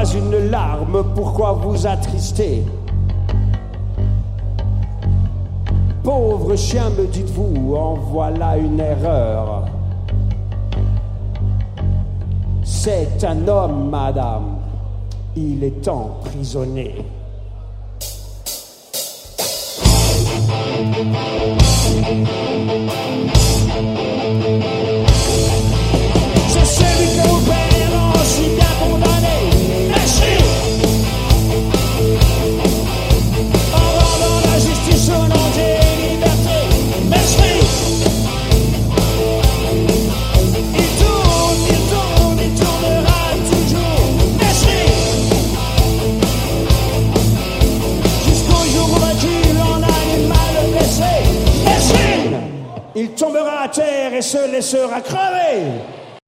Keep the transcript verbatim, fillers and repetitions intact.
une larme, pourquoi vous attrister? Pauvre chien, me dites-vous, en voilà une erreur. C'est un homme, madame, il est emprisonné. C'est celui que vous payeront si bien condamné. Merci. En rendant la justice au nom des libertés. Merci. Il tourne, il tourne, il tournera toujours. Merci. Jusqu'au jour où va-t-il en animal blessé. Merci. Il tombera à terre et se laissera crever.